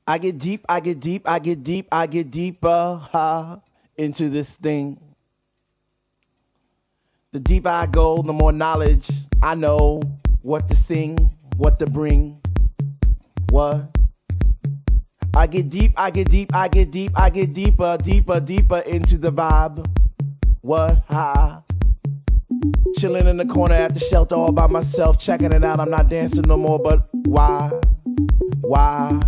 I get deep, I get deep, I get deep, I get deeper into this thing. The deeper I go, the more knowledge I know what to sing, what to bring, what. I get deep, I get deep, I get deep, I get deeper, deeper, deeper into the vibe. What? Chilling in the corner at the shelter all by myself, checking it out. I'm not dancing no more, but why? Why?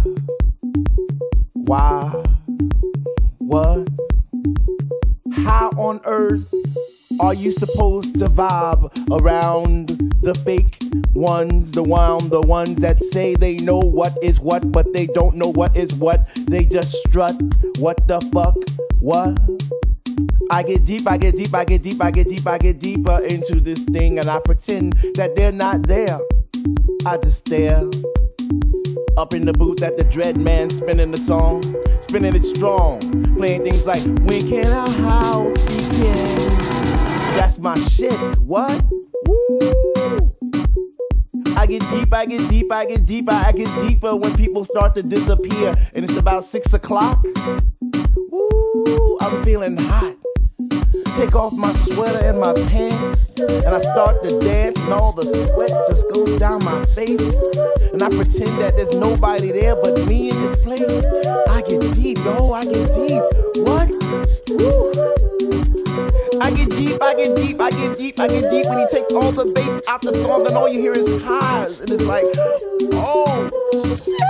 Why? What? How on earth are you supposed to vibe around the fake ones, the ones that say they know what is what, but they don't know what is what. They just strut. What the fuck? What? I get deep, I get deep, I get deep, I get deep, I get deeper into this thing, and I pretend that they're not there. I just stare. Up in the booth at the Dread Man, spinning the song, spinning it strong, playing things like "When can our house begin?" That's my shit. What? Woo! I get deep, I get deep, I get deeper, I get deeper when people start to disappear, and it's about 6 o'clock. Woo! I'm feeling hot. Take off my sweater and my pants, and I start to dance, and all the sweat just goes down my face, and I pretend that there's nobody there but me in this place. I get deep, yo, I get deep. What? Woo. I get deep, I get deep, I get deep, I get deep when he takes all the bass out the song, and all you hear is highs, and it's like, oh shit.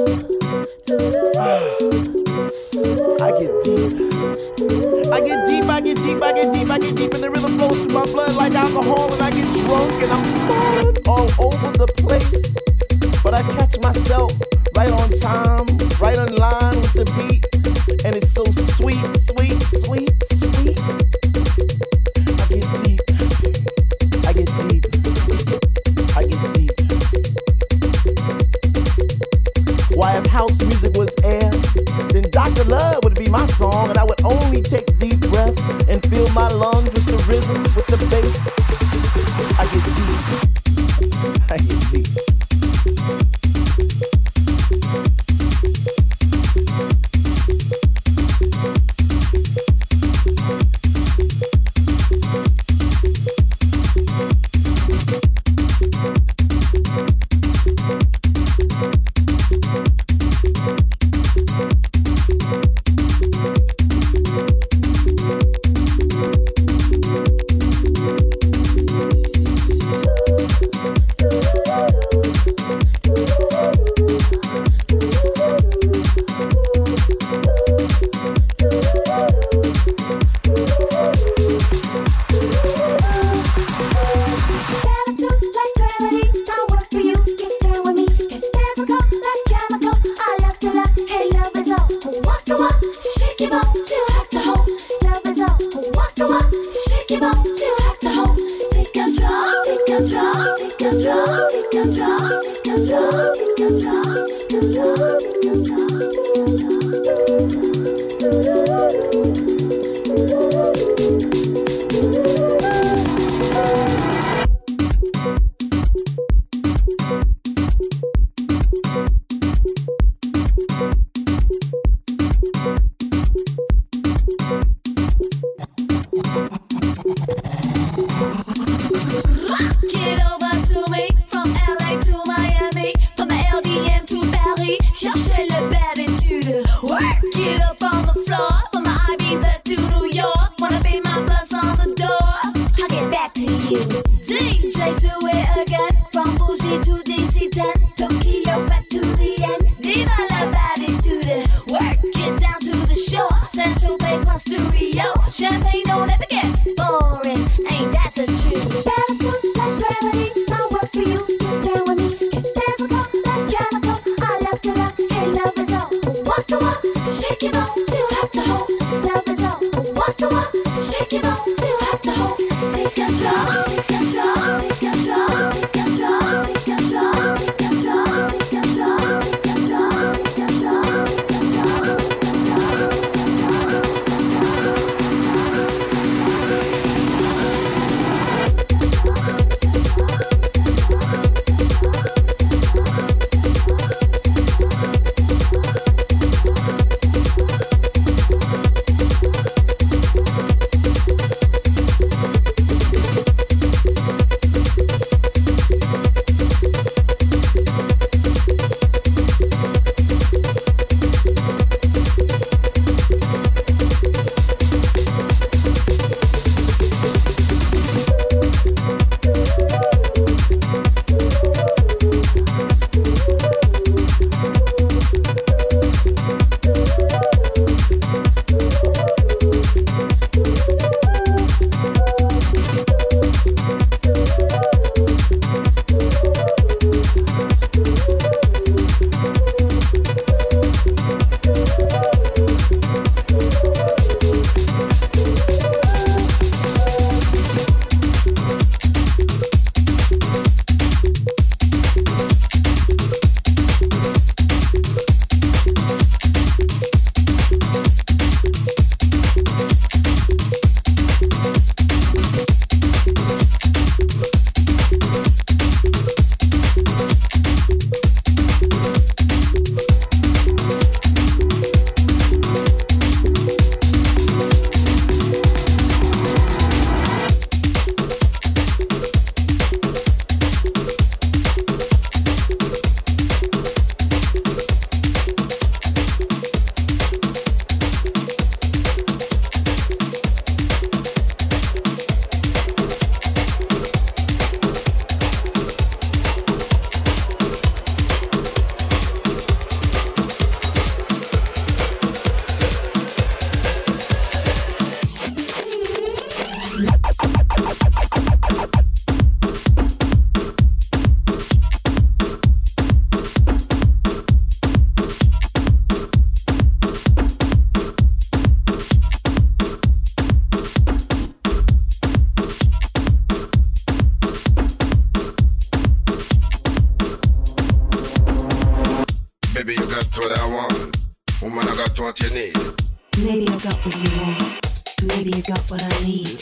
I get deep. I get deep, I get deep, I get deep, I get deep, and the rhythm flows through my blood like alcohol, and I get drunk, and I'm falling all over the place. But I catch myself right on time, right on line with the beat, and it's so sweet, sweet, sweet, sweet. I get deep, I get deep, I get deep. Why, if house music was air, then Dr. Love would be my song, and I would only take deep breaths and fill my lungs with the rhythm, with the bass. I get deep. I get deep. Baby, you got what I want. Woman, I got what you need. Maybe I got what you want. Maybe you got what I need.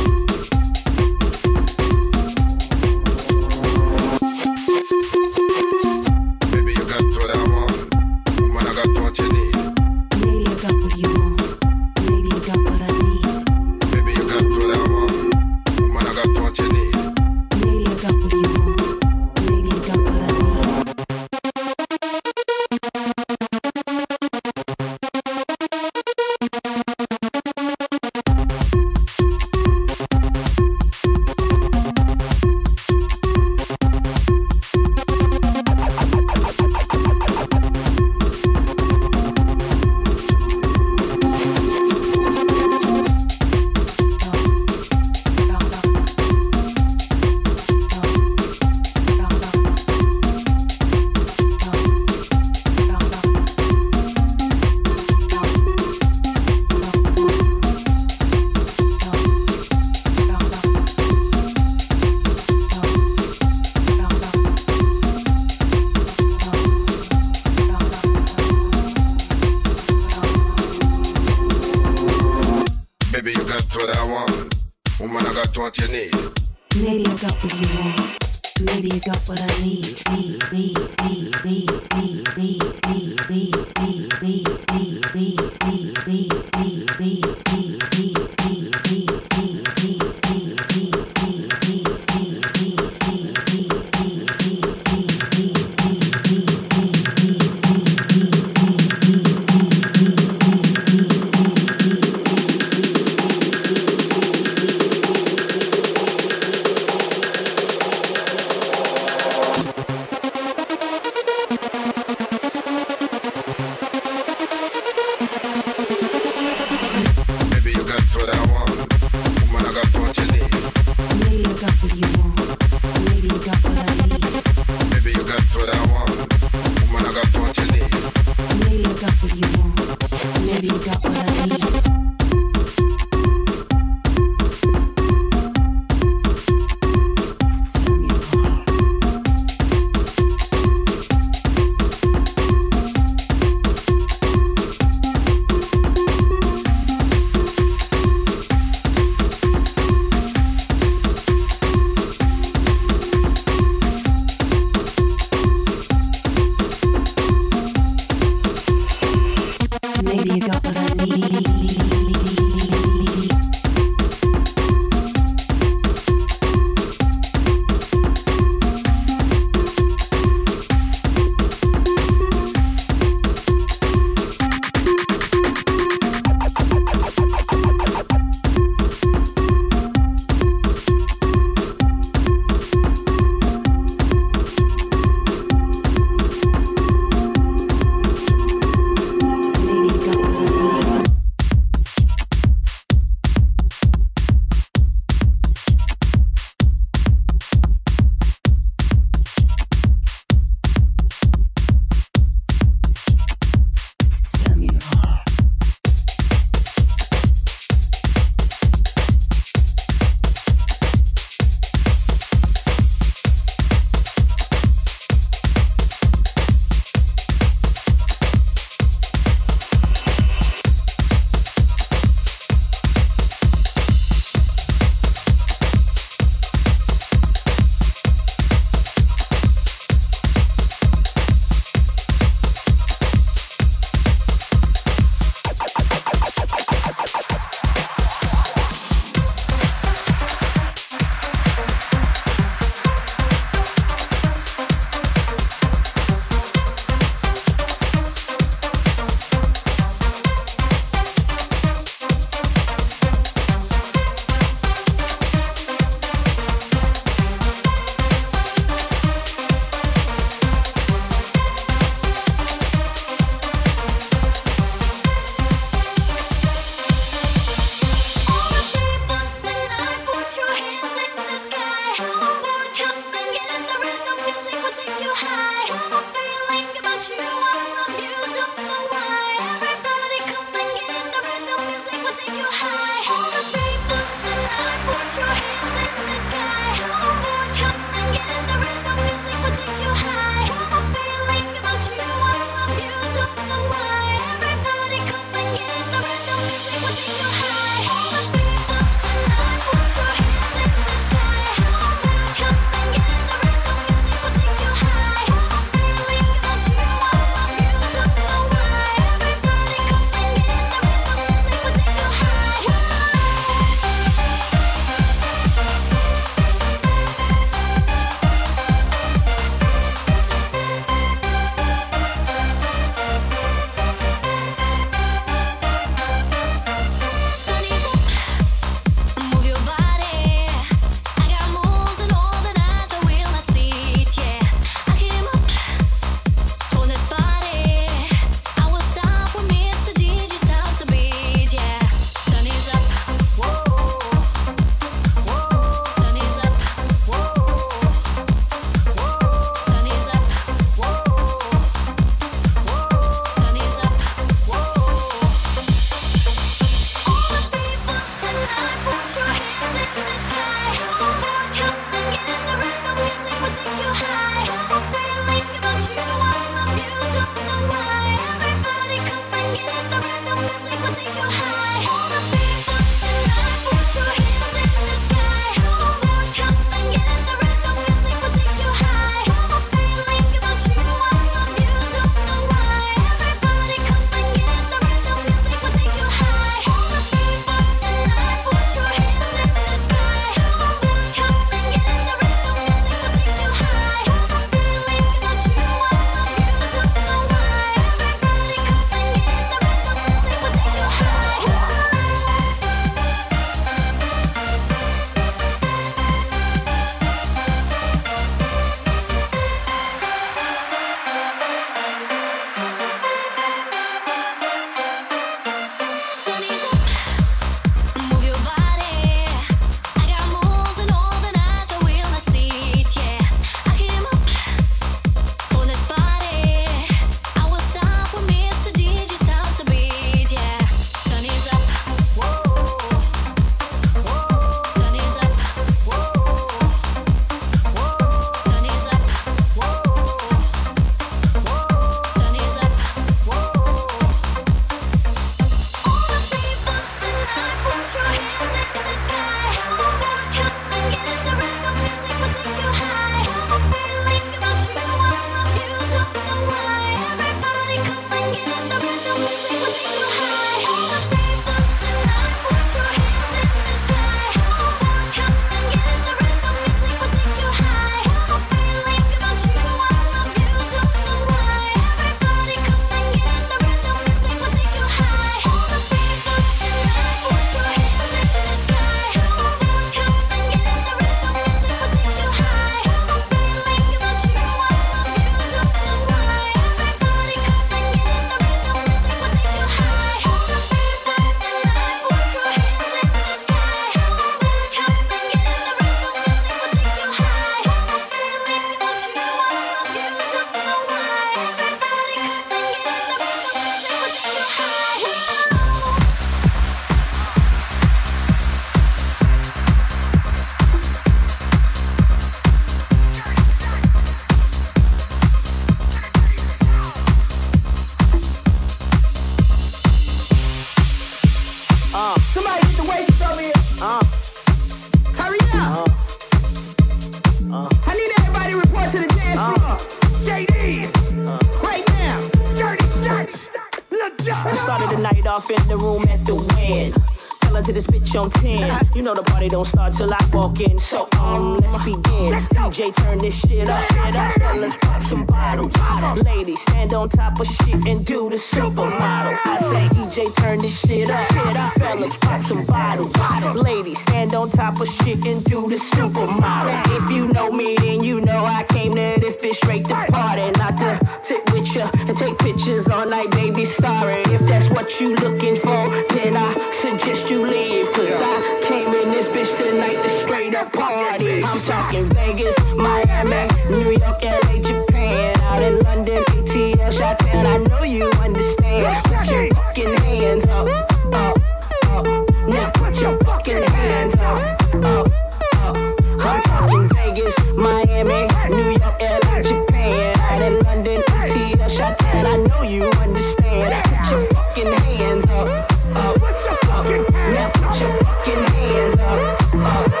bitch on 10. You know the party don't start till I walk in. So let's begin. DJ turn this shit up. Fellas pop some bottles. Ladies stand on top of shit and do the supermodel. I say DJ turn this shit up. Fellas pop some bottles. Ladies stand on top of shit and do the supermodel. If you know me, then you know I came to this bitch straight to party, not to sit with ya and take pictures all night, baby. Sorry if that's what you looking for, then I suggest you leave. Cause I came in this bitch tonight to straight up party. I'm talking Vegas, Miami, New York, LA, Japan, out in London, ATL, Chi-Town. I know you understand. Put your fucking hands up, up, up. Now put your fucking hands up, up, up. I'm talking Vegas, Miami, New York, LA, Japan, out in London, ATL, Chi-Town. I know you understand. Put your fucking hands up, up, up. Now put your fucking hands up, up, up.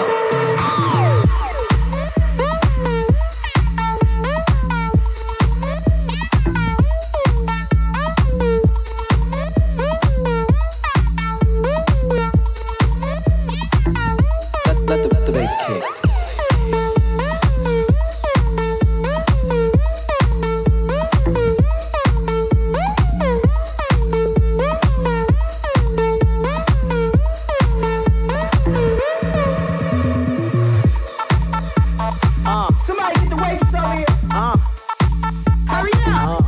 Let the bass kick. Somebody get the waitress over here. Hurry up.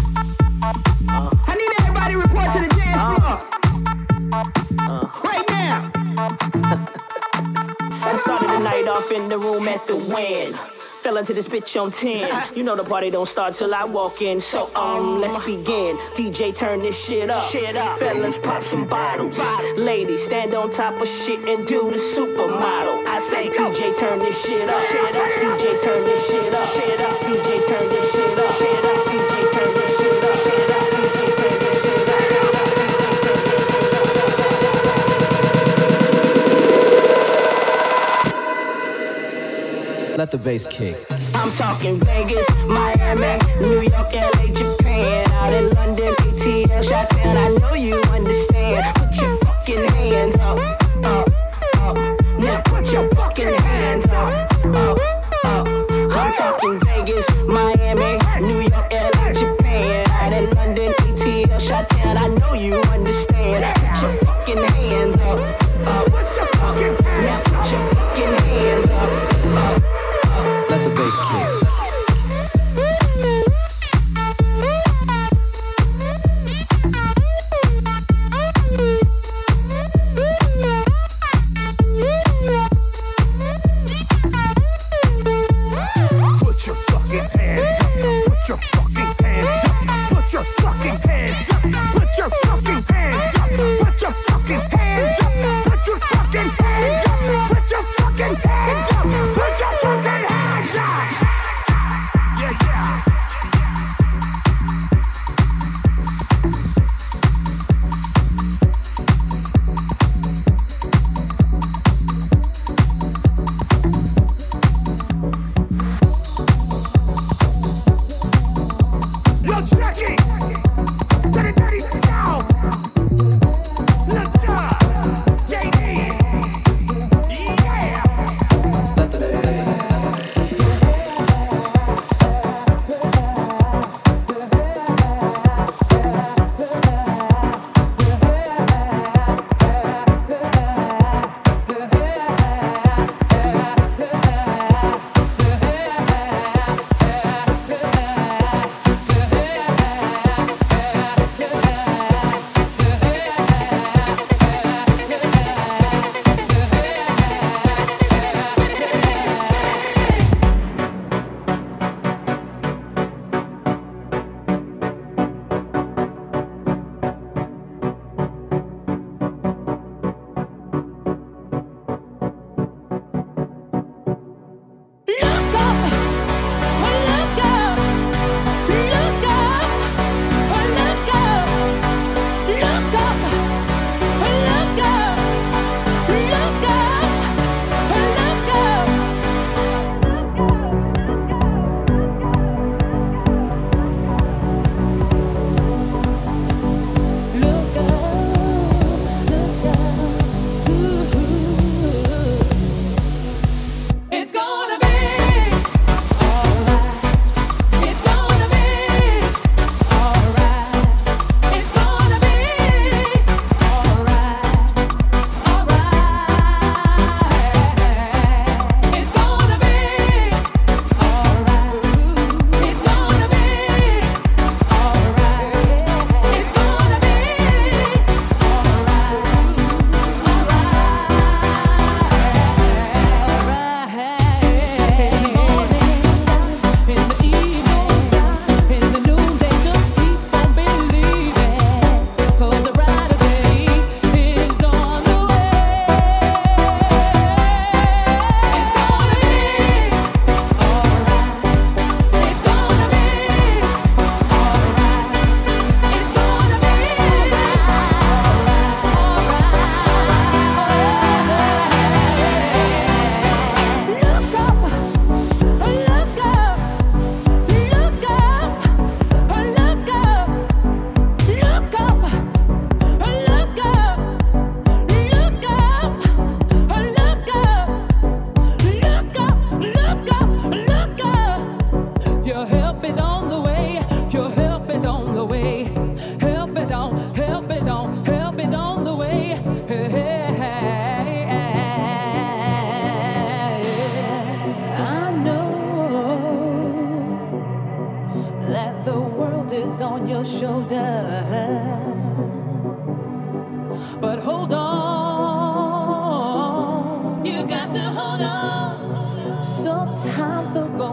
I need everybody to report to the dance floor. Right now. I started the night off in the room at the Wynn. Fell into this bitch on 10. You know the party don't start till I walk in. So let's begin. DJ turn this shit up. Fellas pop some bottles. Ladies stand on top of shit and do the supermodel. I say DJ turn this shit up. DJ turn this shit up. DJ turn this shit up. DJ turn this shit up. DJ turn this shit up. Let the bass kick. I'm talking Vegas, Miami, New York, LA, Japan, out in London, ATL, Chi-Town. I know you understand. Put your fucking hands up, up, up. Now put your fucking hands up, up, up. I'm talking Vegas, Miami, New York, LA, Japan, out in London, ATL, Chi-Town. I know you understand. Put your fucking hands up, up, up. Now put your fucking hands up, up. Let the bass kick. Put your fucking hands up. Put your fucking hands up. Put your fucking hands up. Put your fucking hands up. Put your fucking hands up. Put your fucking hands up. Put your fucking hands up. Put your fucking hands up. Yeah, yeah. Yo, Jackie, Daddy Daddy South, Lata, JD, yeah.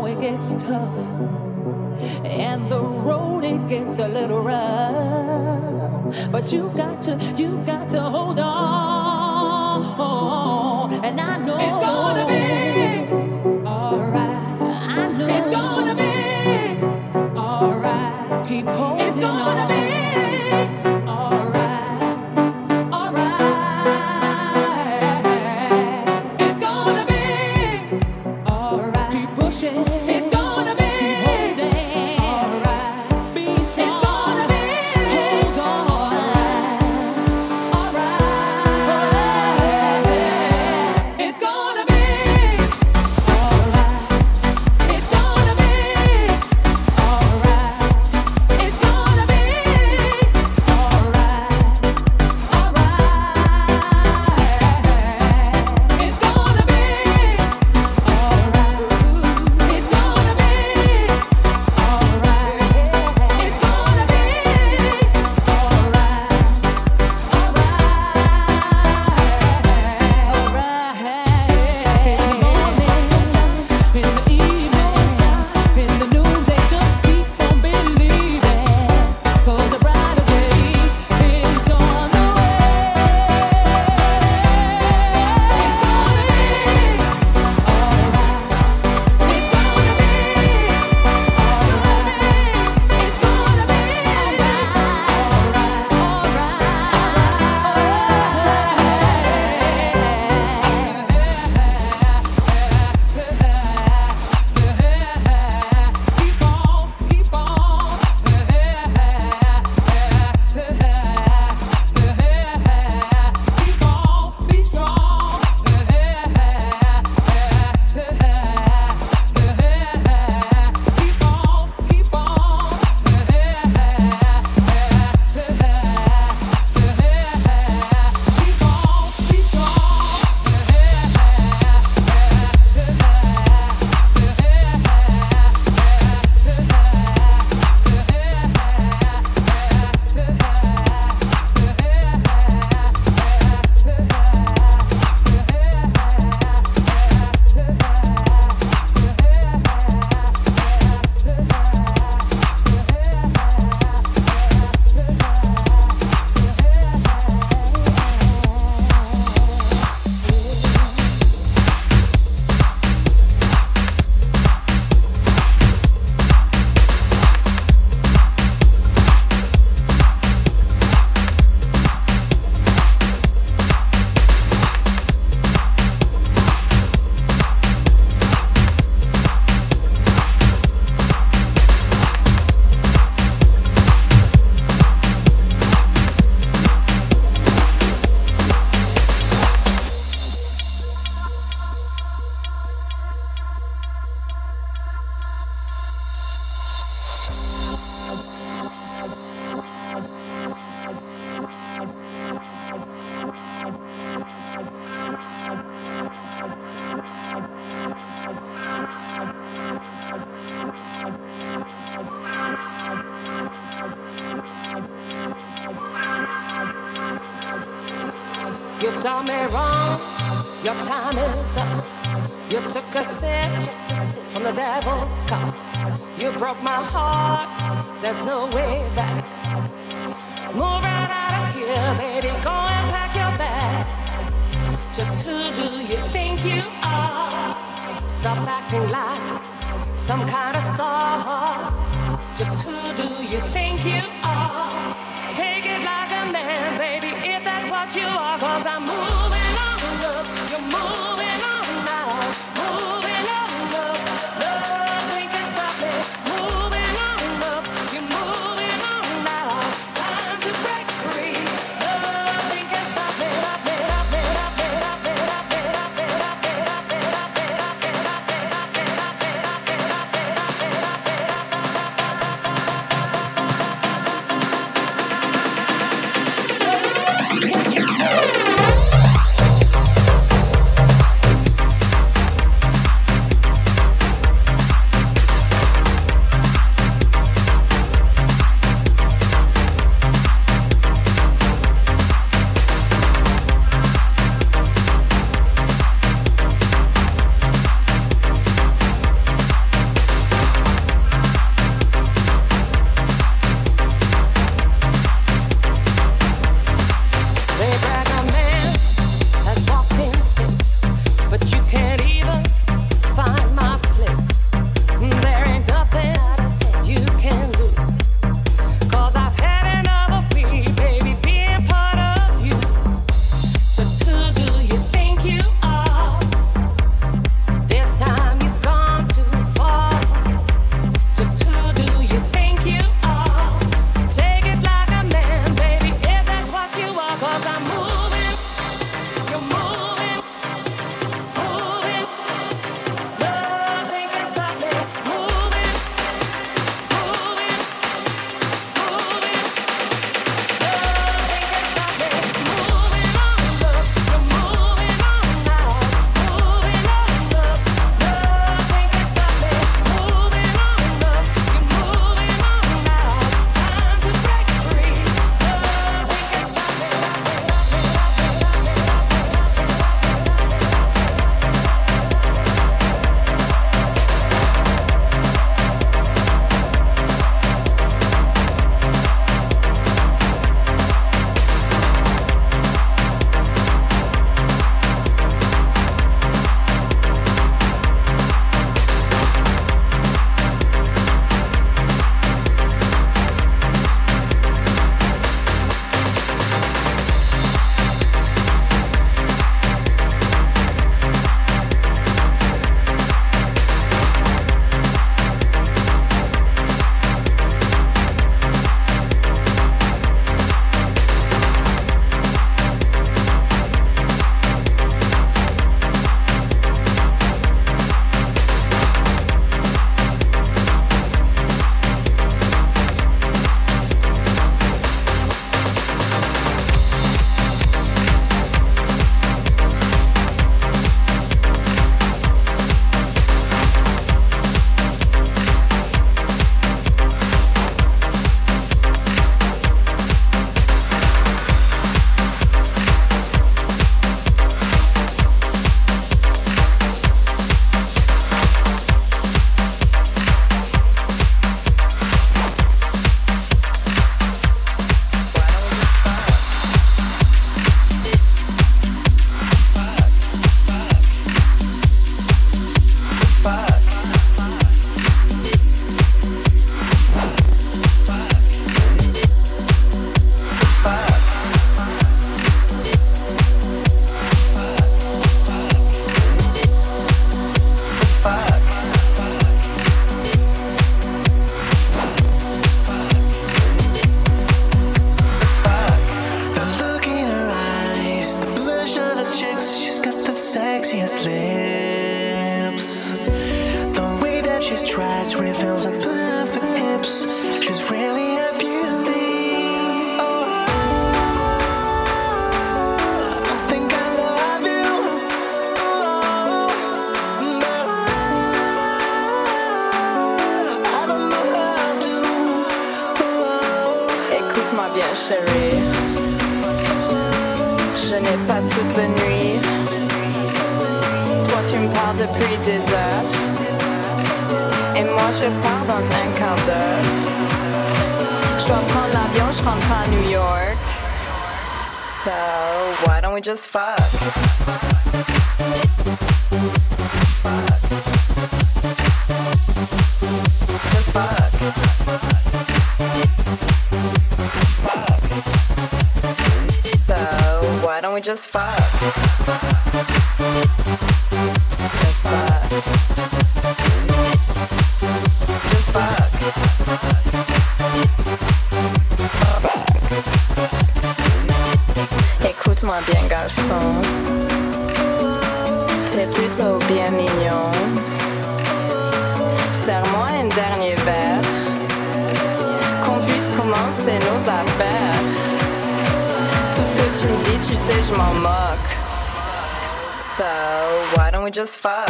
it gets tough and the road it gets a little rough, but you got to hold on, and I know it's gonna be alright. I know it's gonna be alright. Keep holding it's gonna on. Be alright, alright. It's gonna be alright. Keep pushing. It's gonna be keep holding. Alright. Be strong. It's gonna be hold on. Alright. It's gonna be alright. It's gonna be alright. It's gonna be alright. Alright. It's gonna be alright. It's gonna be alright. It's gonna be alright. In the evening, in the noonday, just keep on believing, 'cause the brighter day is on the way. It's gonna be alright. It's gonna be alright. It's gonna be keep on, keep on. Keep on, be strong. Keep on, keep on. Keep on, be strong. You've done me wrong, your time is up. You took a sip, just a sip from the devil's cup. You broke my heart, there's no way back. Move right out of here, baby, go and pack your bags. Just who do you think you are? Stop acting like some kind of star. Just who do you think you are? Take it like a man, baby, if that's what you are. 'Cause I'm moving on, look, you're moving on now. Moving on, look, nothing can stop me. Moving on, look, you're moving on now. Time to break free. Nothing can stop me. lips. The way that she strides reveals her perfect hips. She's really a beauty. Écoute-moi bien, chérie. Je n'ai pas toute la nuit. Toi, tu me parles depuis des heures. Et moi, je pars dans un quart d'heure. Je dois prendre l'avion, je rentre à New York. So, why don't we just fuck? Just fuck. So, why don't we just fuck? Just fuck. Just fuck. Écoute-moi bien, garçon. T'es plutôt bien mignon. Serre-moi un dernier verre. Qu'on puisse commencer nos affaires. Tout ce que tu me dis, tu sais, je m'en moque. So, why don't we just fuck?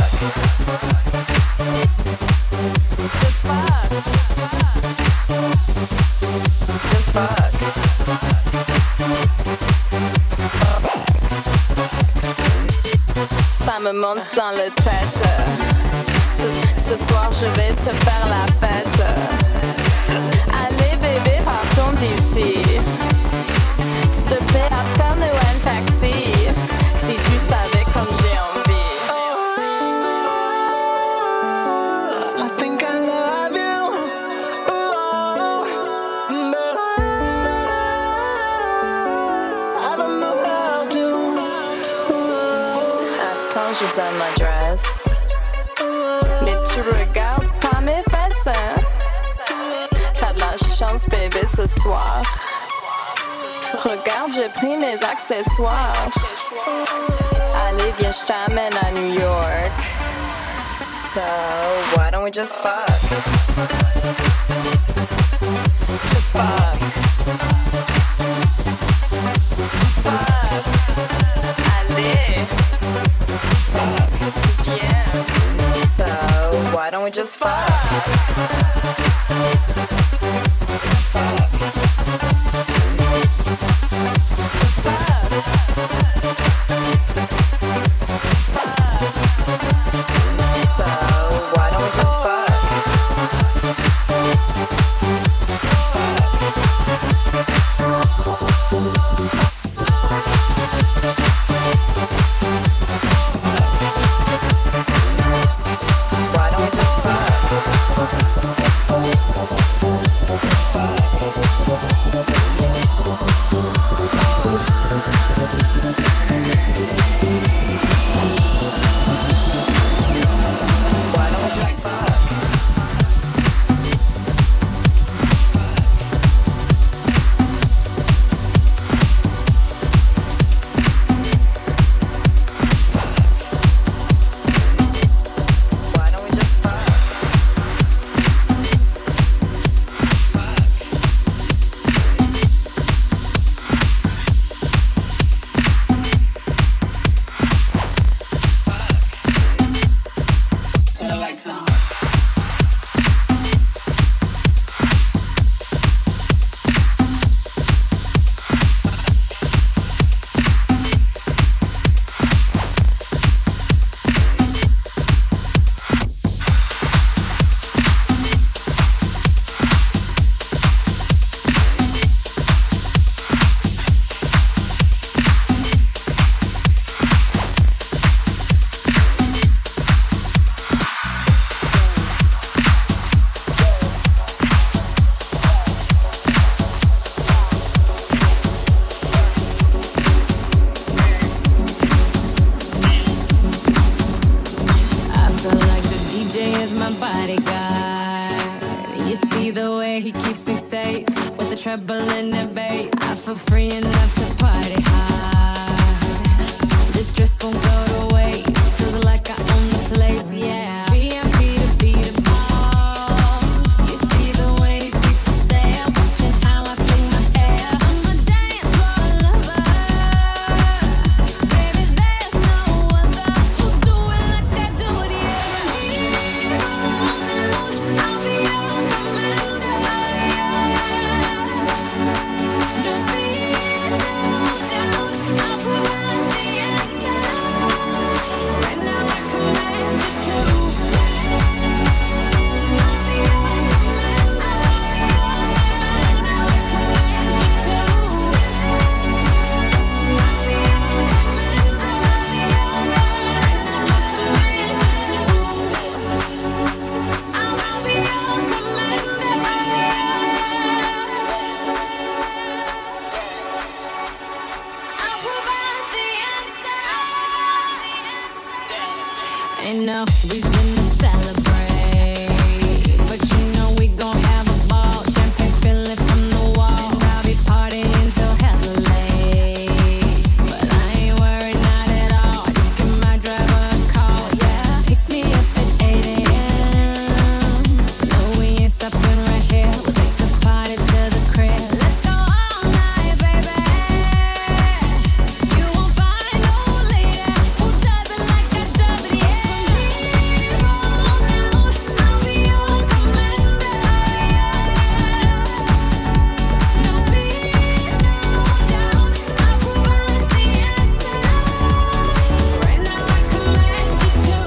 Just fuck. Just fuck. Ça me monte dans la tête. Ce soir, je vais te faire la fête. Allez, bébé, partons d'ici. S'il te plaît, appelle-nous un taxi. Si tu savais comme j'ai envie. I think I love you. But I don't know how to. Attends, je donne l'adresse. Mais tu regardes pas mes fesses, hein? T'as de la chance, bébé, ce soir. Regarde, j'ai pris mes accessoires. Allez, viens, je t'amène à New York. So, why don't we just fuck? Just fuck. Just fuck. Allez. Just fuck. Viens. So, why don't we just fuck? Just fuck. So, why don't we just fuck? Why don't we just fuck? Treble in the bass, I feel free enough to party hard. This dress won't go to waste, 'cause Ain't no reason to celebrate, but you know we gon' have a ball. Champagne spilling from the wall, and I'll be partying till hella late. But I ain't worried, not at all. Just give my driver a call, yeah. Pick me up at 8 a.m. No, we ain't stopping right here. We'll take the party to the crib. Let's go all night, baby. You won't find no lady who does it like I does it, yeah. I'll be your commander. No fear, no doubt, I'll provide the answer. Right now I command you to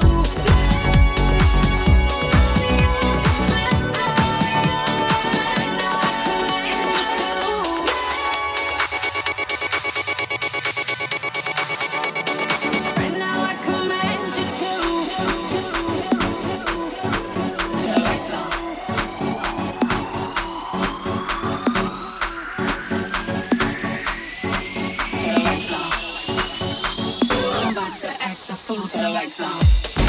Right now I command you to the lights on. To the lights on. I'm about to act a fool. To the lights on.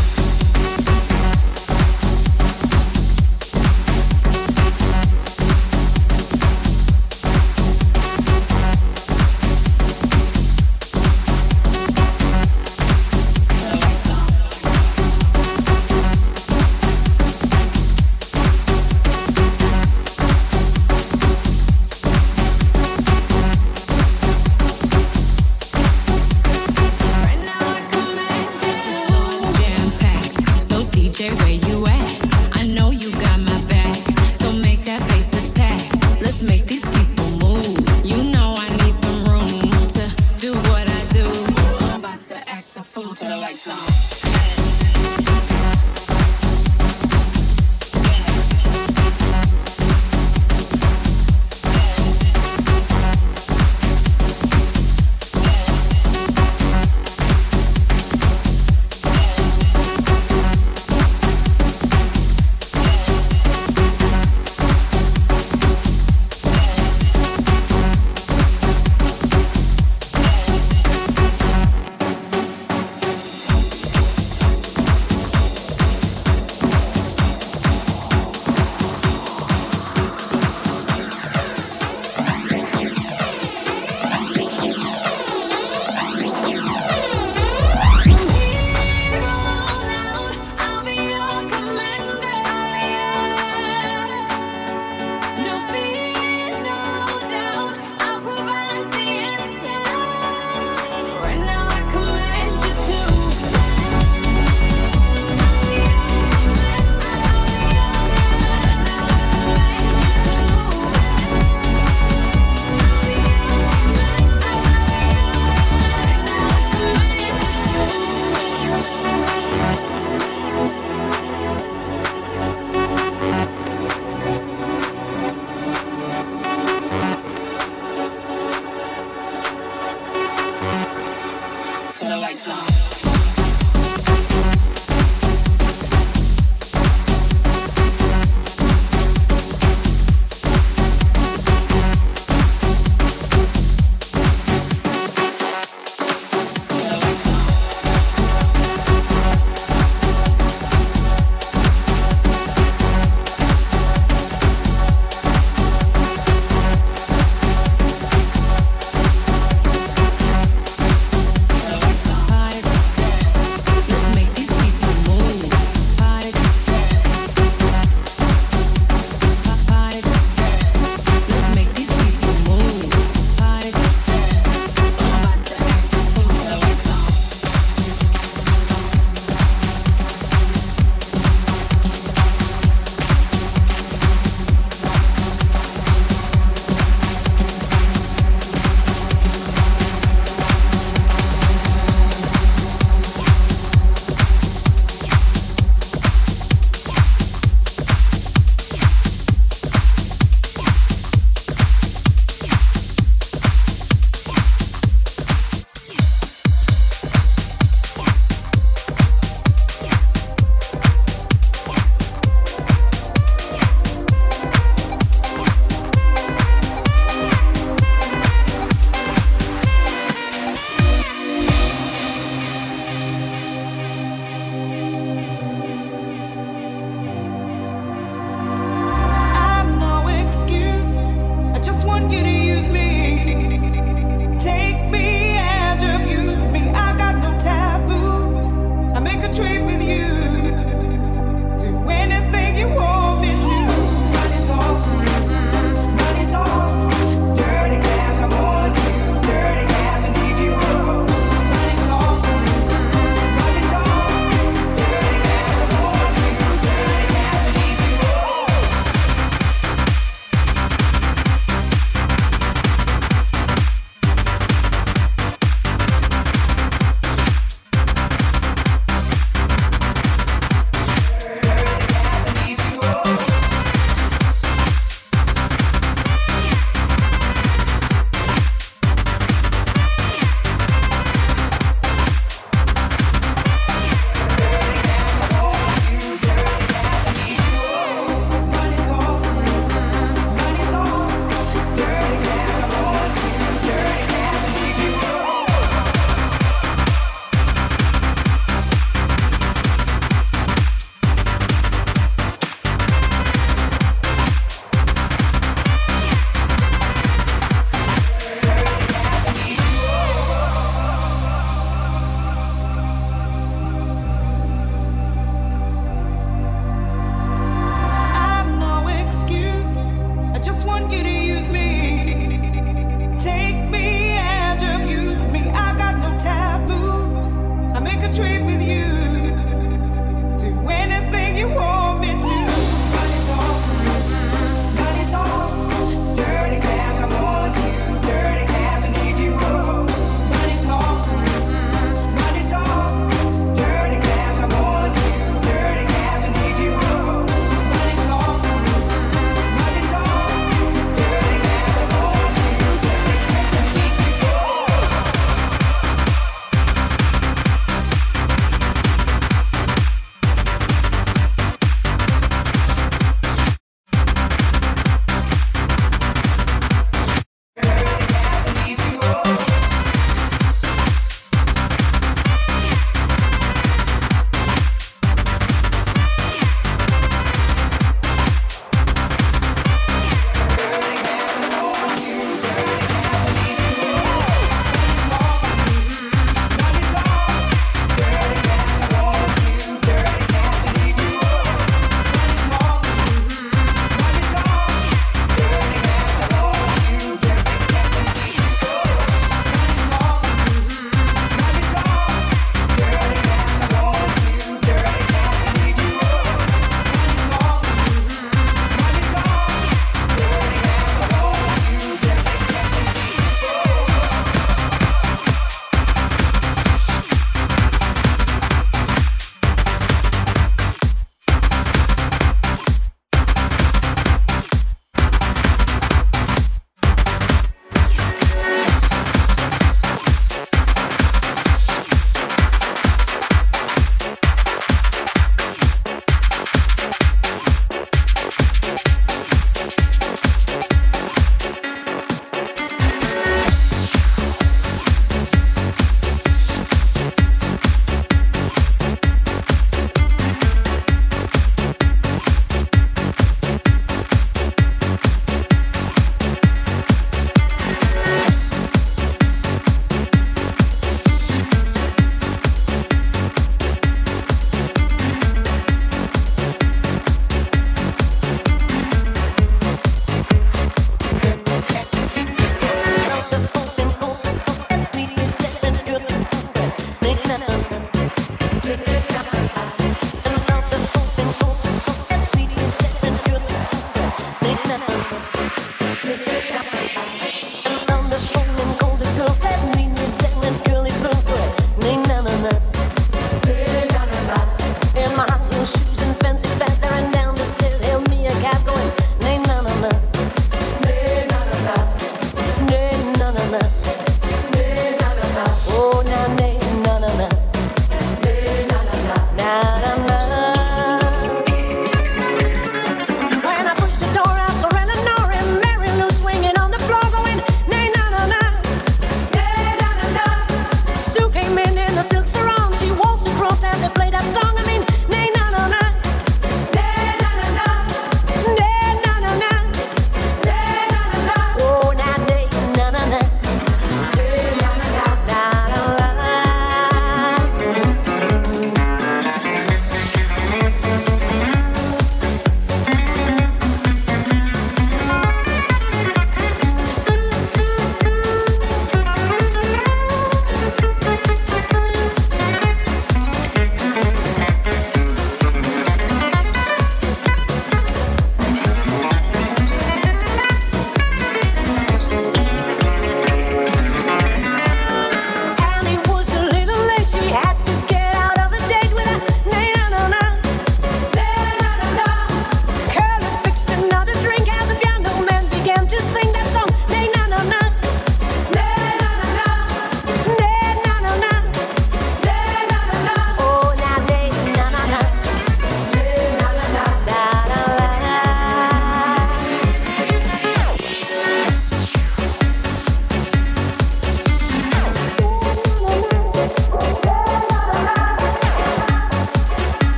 Right now I command you to jam-packed. So DJ, where you at? I know you got my back. So make that bass attack. Let's make these people move. You know I need some room to do what I do. I'm about to act a fool. To the lights on.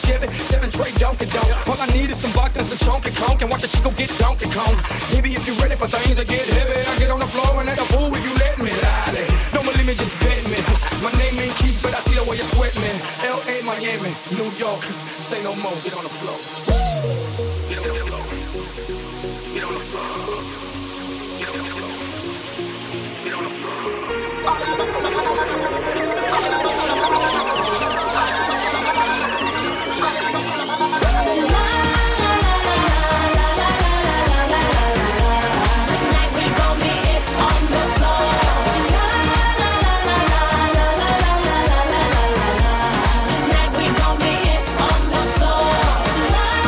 Chevy, 7 tray Donkey Donk. All I need is some vodka and some chunky conk, and watch a chico get Donkey Kong. Maybe if you're ready for things to get heavy, I get on the floor and act a fool if you let me. Lolly, don't believe me, just bet me. My name ain't Keith, but I see the way you sweat me. L.A., Miami, New York, say no more, get on the floor. Get on the floor. Get on the floor. Get on the floor. Get on the Tonight we gon' be it on the floor. Tonight we gon' be it on the floor.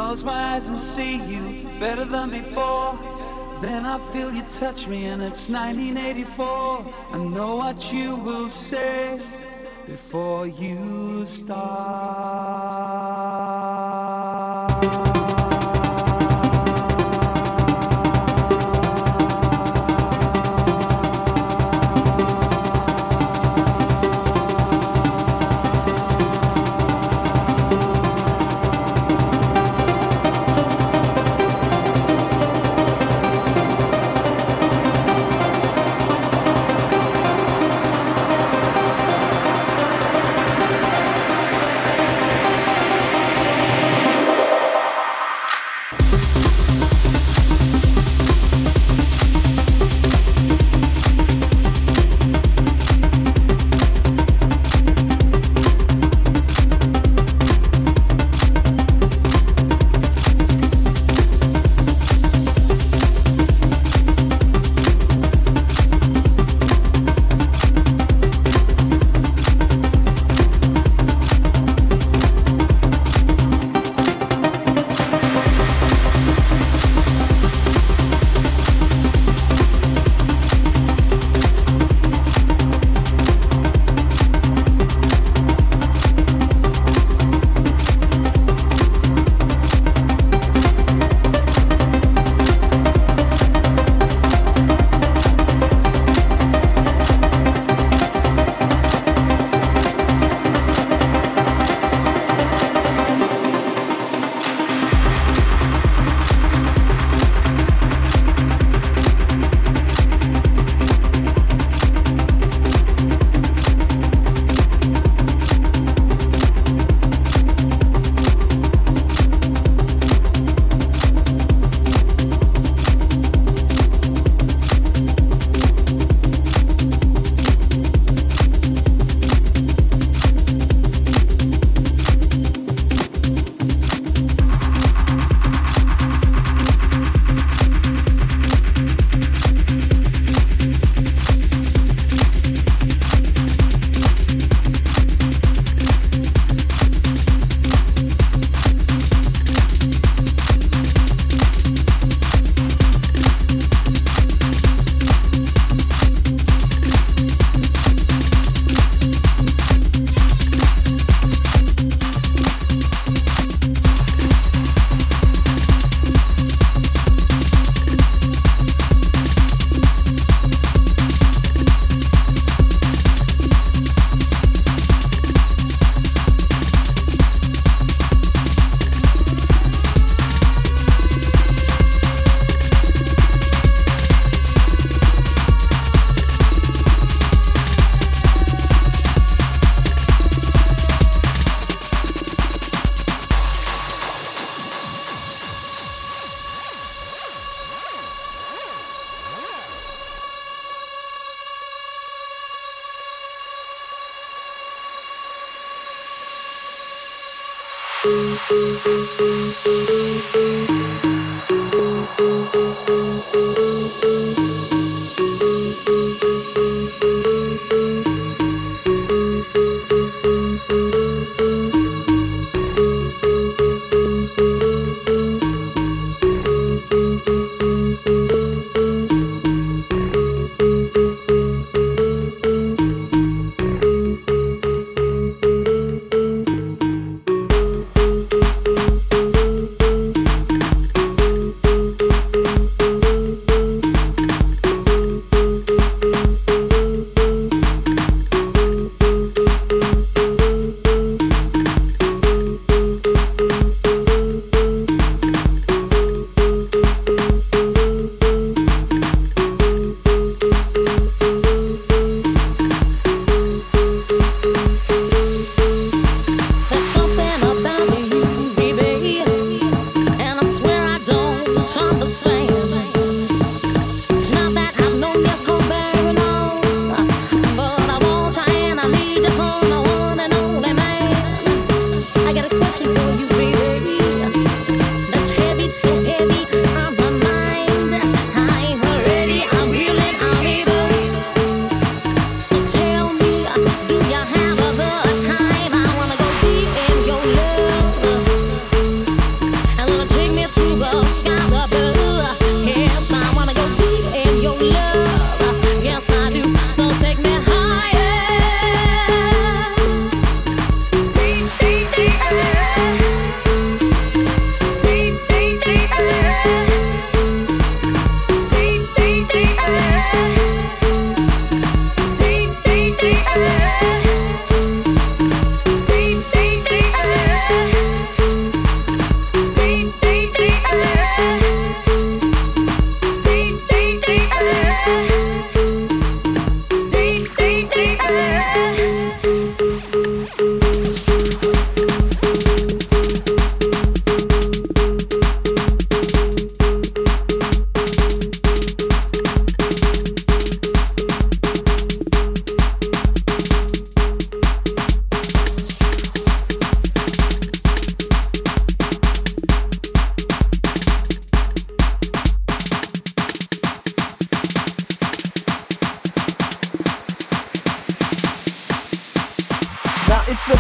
close my eyes and see you better than before. Then I feel you touch me and it's 1984. I know what you will say before you start.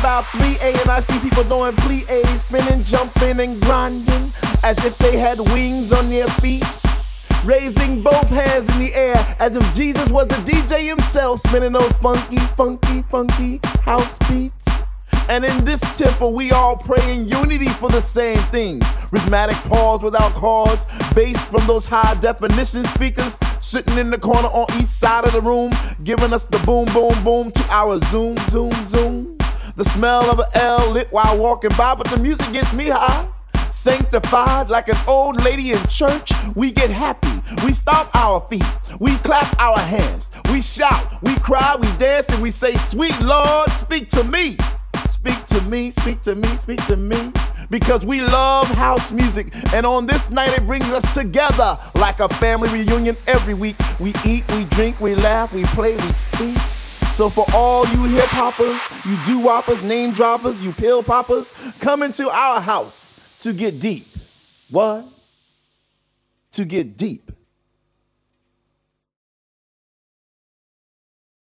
about 3A and I see people doing plie, spinning, jumping, and grinding as if they had wings on their feet, raising both hands in the air as if Jesus was the DJ himself, spinning those funky, funky, funky house beats. And in this temple, we all pray in unity for the same thing. Rhythmic pause without cause, bass from those high definition speakers sitting in the corner on each side of the room, giving us the boom, boom, boom to our zoom, zoom, zoom. The smell of an L lit while walking by, but the music gets me high. Sanctified like an old lady in church, we get happy, we stomp our feet, we clap our hands, we shout, we cry, we dance, and we say, sweet Lord, speak to me. Speak to me, speak to me, speak to me. Because we love house music, and on this night it brings us together like a family reunion every week. We eat, we drink, we laugh, we play, we sleep. So for all you hip hoppers, you doo-woppers, name droppers, you pill poppers, come into our house to get deep. What? To get deep.